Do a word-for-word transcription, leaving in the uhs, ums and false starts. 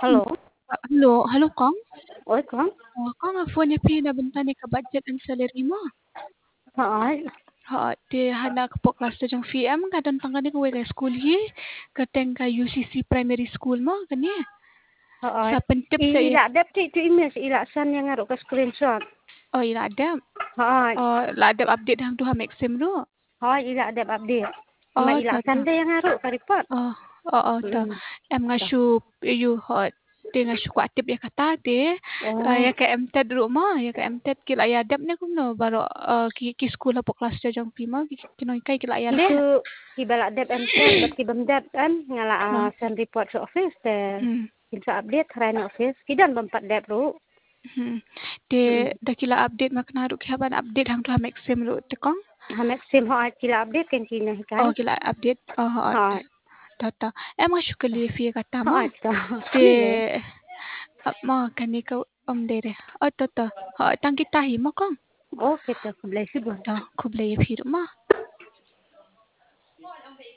Halo. Ah, halo halo, Kang? Oi, Kang? Oh, Kang, phone niya pinabenta ni ka-budget ang salary mo. Haa. Haa, di hala ka po klase jang V M kadang tangga ni kuwi kay school hi. Kateng ka U C C primary school mo kani. Haa. Sa pentip sa iya. Ila dap ti tu email ila san yang ngaruh ke screenshot. Oh, ila ada. Haa. Oh, la ada update hang tu ha maxim ro. Haa, ila dap update. Ma Oh, ila ta ta. san dia yang ngaruh ka report. Oh, oo ta. Hmm. Em nga Ta. shu you hot. Di nga shu kuatip ya kata de. Uh, Oh. ya ka M T E D rumah, ya ka M T E D kila ya dap ni kumno baro uh, ki ki school po kelas jang pima kinoy kay kila ya de. Itu kibala dap M T bat kibam dap kan ngala uh, Oh. san report sa office te. Hmm. Kinsa update rain office kidan bempat dap ru. Hmm. De Hmm. da kila update mak naru kihaban update hang tu ha maxim ro te kong. Ha maxim ha kila update kan kina Oh, hikai. kila update. Oh, hot. Haa. Tata. Em nga shu kali fi kata mo. Haa ta. De Nile. mo kani ka om dere. Oh, tata. Ha tang kita hi mo kong. Oh, kita kublai sibon. Ta kublay fi mo.